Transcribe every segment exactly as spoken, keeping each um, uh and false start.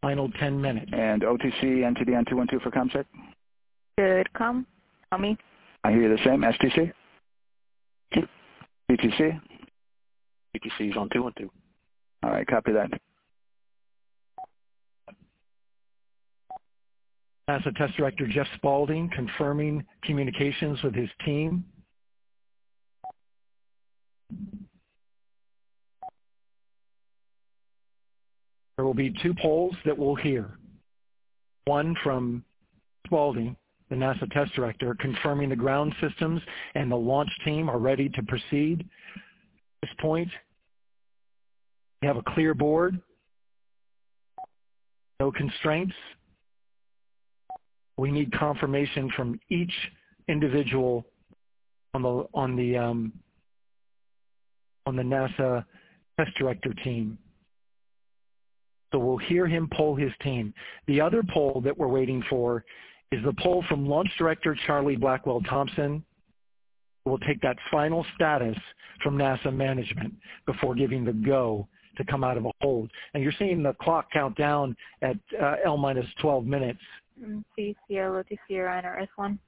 final ten minutes. And O T C, N T D on two one two for ComSec? Good, com. Tell me. I hear you the same. S T C? B T C? B T C is on two one two. All right, copy that. NASA Test Director Jeff Spaulding confirming communications with his team. There will be two polls that we'll hear. One from Spaulding, the NASA Test Director, confirming the ground systems and the launch team are ready to proceed. At this point, we have a clear board, no constraints. We need confirmation from each individual on the on the um, on the NASA Test Director team. So we'll hear him poll his team. The other poll that we're waiting for is the poll from Launch Director Charlie Blackwell Thompson. We'll take that final status from NASA management before giving the go to come out of a hold. And you're seeing the clock count down at uh, L minus twelve minutes. C C L, O T C, Orion, or S one.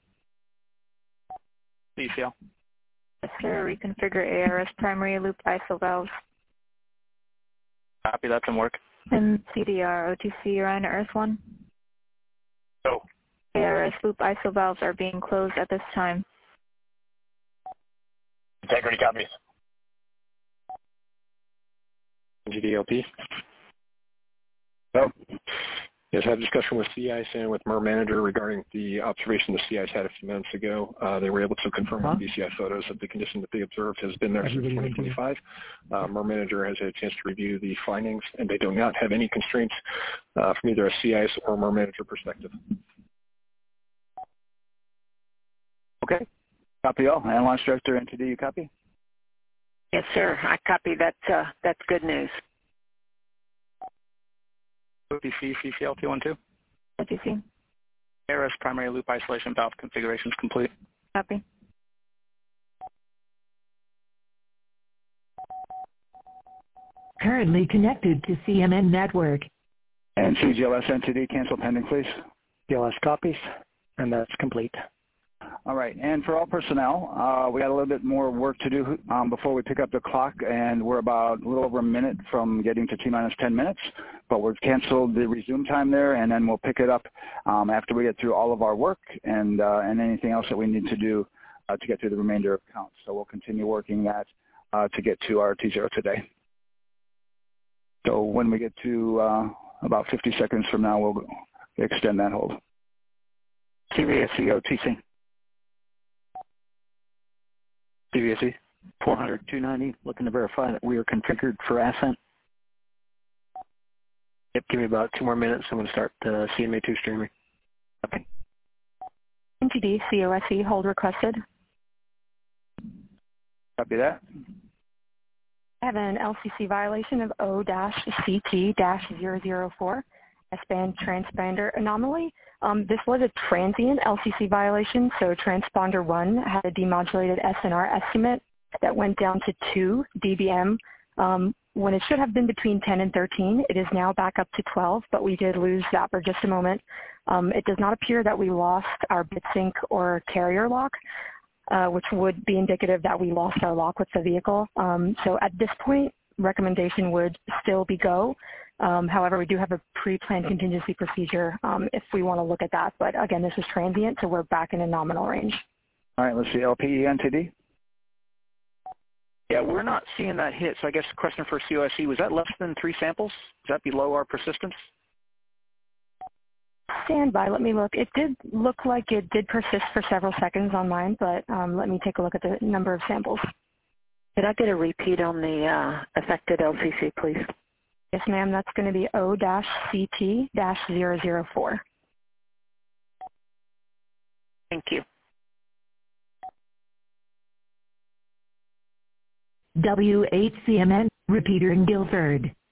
C C L. Yes, sir. Reconfigure A R S primary loop I S O valves. Copy, that's in work. And C D R, O T C, Orion, or S one. Go. A R S loop I S O valves are being closed at this time. Integrity copies. G D L P. Oh. Yes, I had a discussion with C I S and with MER Manager regarding the observation the C I S had a few minutes ago. Uh, they were able to confirm huh? with B C I photos that the condition that they observed has been there Everybody since twenty twenty-five. Uh, MER Manager has had a chance to review the findings, and they do not have any constraints uh, from either a C I S or MER Manager perspective. Okay. Copy all. And Launch Director N T D, you copy? Yes, sir. I copy. That's, uh, that's good news. O T C, C C L two one two. O T C. A R S primary loop isolation valve configuration is complete. Copy. Currently connected to C M N network. And C G L S N T D, cancel pending, please. C G L S copies, and that's complete. All right, and for all personnel, uh, we got a little bit more work to do um, before we pick up the clock, and we're about a little over a minute from getting to T minus ten minutes, but we've canceled the resume time there, and then we'll pick it up um, after we get through all of our work and, uh, and anything else that we need to do uh, to get through the remainder of counts. So we'll continue working that uh, to get to our T zero today. So when we get to uh, about fifty seconds from now, we'll extend that hold. C V S C O T C. C V S E four hundred, two ninety, looking to verify that we are configured for ascent. Yep, give me about two more minutes. I'm going to start uh, C M A two streaming. Okay. N T D, C O S E, hold requested. Copy that. I have an L C C violation of O C T zero zero four, S-band transponder anomaly. Um, this was a transient L C C violation, so transponder one had a demodulated S N R estimate that went down to two D B M um, when it should have been between ten and thirteen. It is now back up to twelve, but we did lose that for just a moment. Um, it does not appear that we lost our BitSync or carrier lock, uh, which would be indicative that we lost our lock with the vehicle. Um, so at this point, recommendation would still be go. Um, however, we do have a pre-planned contingency procedure um, if we want to look at that. But again, this is transient, so we're back in a nominal range. All right, let's see, L P E N T D. Yeah, we're not seeing that hit. So I guess the question for C O S E, was that less than three samples? Is that below our persistence? Stand by, let me look. It did look like it did persist for several seconds on mine, but um, let me take a look at the number of samples. Could I get a repeat on the uh, affected L C C, please? Yes, ma'am. That's going to be O C T zero zero four. Thank you. W eight C M N, repeater in Guilford.